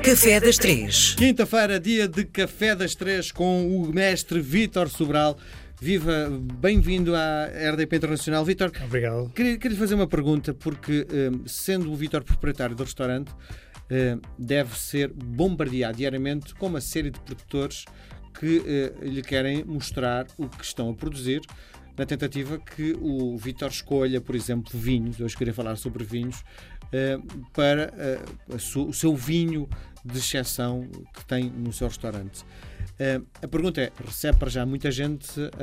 Café das Três. Quinta-feira, dia de Café das Três com o mestre Vítor Sobral. Viva, bem-vindo à RDP Internacional. Vítor, obrigado. Queria fazer uma pergunta, porque sendo o Vítor proprietário do restaurante, deve ser bombardeado diariamente com uma série de produtores que lhe querem mostrar o que estão a produzir, na tentativa que o Vítor escolha, por exemplo, vinhos. Hoje queria falar sobre vinhos, para o seu vinho de exceção que tem no seu restaurante. A pergunta é, recebe para já muita gente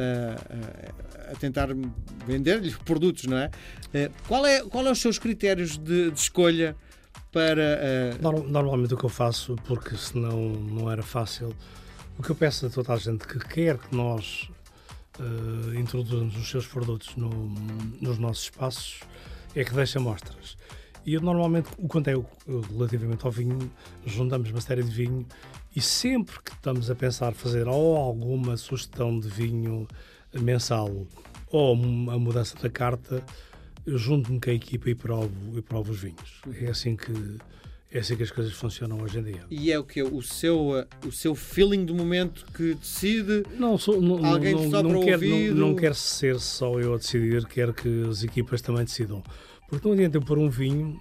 a tentar vender-lhe produtos, não é? Qual é os seus critérios de escolha para... Normalmente o que eu faço, porque senão não era fácil, o que eu peço a toda a gente que quer que nós introduzamos os seus produtos nos nossos espaços é que deixe amostras. E eu normalmente, quanto é relativamente ao vinho, juntamos uma série de vinho e sempre que estamos a pensar fazer ou alguma sugestão de vinho mensal ou a mudança da carta, eu junto-me com a equipa e provo os vinhos. É assim que as coisas funcionam hoje em dia. E é o que o seu feeling do momento que decide? Alguém te sopra o ouvido? Não quer ser só eu a decidir, quero que as equipas também decidam. Porque não adianta eu pôr um vinho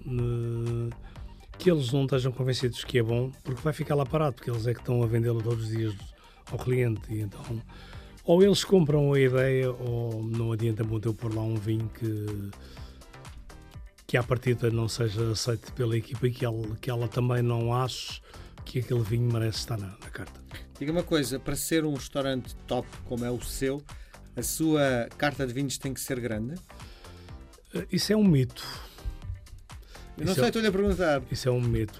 que eles não estejam convencidos que é bom, porque vai ficar lá parado, porque eles é que estão a vendê-lo todos os dias ao cliente. E então, ou eles compram a ideia, ou não adianta muito eu pôr lá um vinho que à partida não seja aceito pela equipa e que ela também não ache que aquele vinho merece estar na carta. Diga uma coisa, para ser um restaurante top como é o seu, a sua carta de vinhos tem que ser grande? Isso é um mito. Eu não sei, estou-lhe a perguntar. Isso é um mito.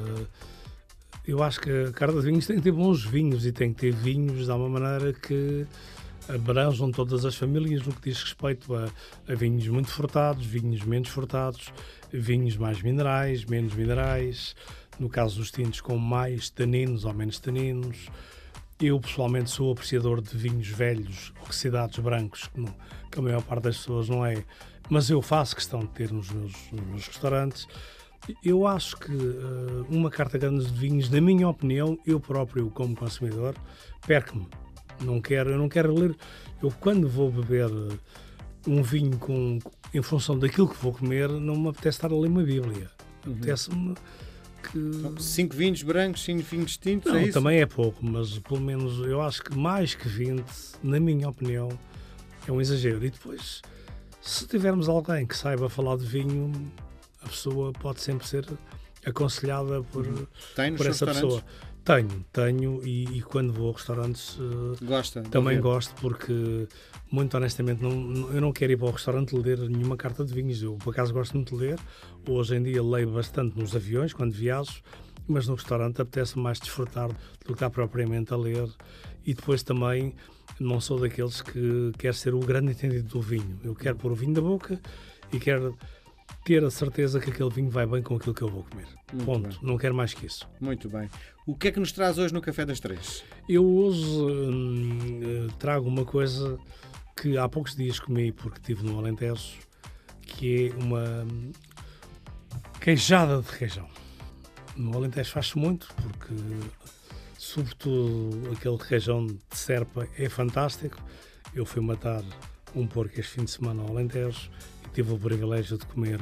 Eu acho que a carta de vinhos tem que ter bons vinhos e tem que ter vinhos de uma maneira que abranjam todas as famílias no que diz respeito a vinhos muito frutados, vinhos menos frutados, vinhos mais minerais, menos minerais, no caso dos tintos com mais taninos ou menos taninos. Eu pessoalmente sou apreciador de vinhos velhos, oxidados, brancos, que a maior parte das pessoas não é, mas eu faço questão de ter nos meus restaurantes. Eu acho que uma carta grande de vinhos, na minha opinião, eu próprio como consumidor, perco-me. Eu não quero ler. Eu quando vou beber um vinho em função daquilo que vou comer, não me apetece estar a ler uma Bíblia. Apetece-me que... 5 vinhos brancos, 5 vinhos tintos, não, é isso? Também é pouco, mas pelo menos eu acho que mais que 20, na minha opinião, é um exagero. E depois, se tivermos alguém que saiba falar de vinho, a pessoa pode sempre ser aconselhada por essa pessoa. Tenho e quando vou a restaurantes também gosto, porque muito honestamente eu não quero ir para o restaurante ler nenhuma carta de vinhos. Eu por acaso gosto muito de ler, hoje em dia leio bastante nos aviões quando viajo, mas no restaurante apetece mais desfrutar do que está propriamente a ler. E depois também não sou daqueles que quer ser o grande entendido do vinho. Eu quero pôr o vinho na boca e quero ter a certeza que aquele vinho vai bem com aquilo que eu vou comer. Muito Ponto. Bem. Não quero mais que isso. Muito bem. O que é que nos traz hoje no Café das Três? Eu hoje trago uma coisa que há poucos dias comi porque estive no Alentejo, que é uma queijada de requeijão. No Alentejo faz-se muito porque, sobretudo, aquele requeijão de serpa é fantástico. Eu fui matar um porco este fim de semana ao Alentejo e tive o privilégio de comer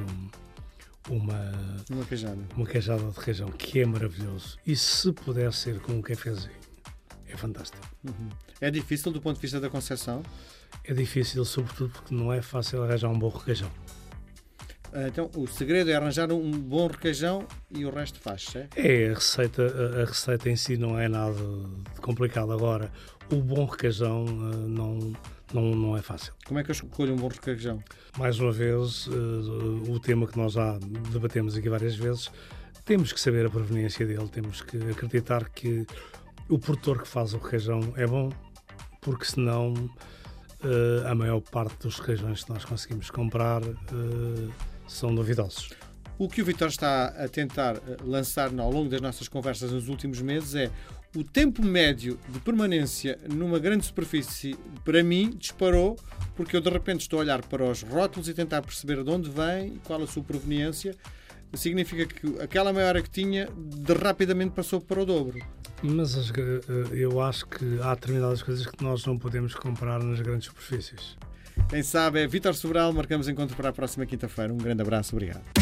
uma queijada de requeijão, que é maravilhoso. E se puder ser com um cafezinho, é fantástico. É difícil do ponto de vista da concepção? É difícil, sobretudo porque não é fácil arranjar um bom requeijão. Então, o segredo é arranjar um bom requeijão e o resto faz, é? A receita em si não é nada de complicado. Agora, o bom requeijão não é fácil. Como é que eu escolho um bom requeijão? Mais uma vez, o tema que nós já debatemos aqui várias vezes, temos que saber a proveniência dele, temos que acreditar que o produtor que faz o requeijão é bom, porque senão a maior parte dos requeijões que nós conseguimos comprar são duvidosos. O que o Vítor está a tentar lançar ao longo das nossas conversas nos últimos meses é o tempo médio de permanência numa grande superfície, para mim, disparou, porque eu de repente estou a olhar para os rótulos e tentar perceber de onde vem e qual a sua proveniência. significa que aquela meia hora que tinha rapidamente passou para o dobro. Mas eu acho que há determinadas coisas que nós não podemos comprar nas grandes superfícies. Quem sabe é Vítor Sobral. Marcamos encontro para a próxima quinta-feira. Um grande abraço, obrigado.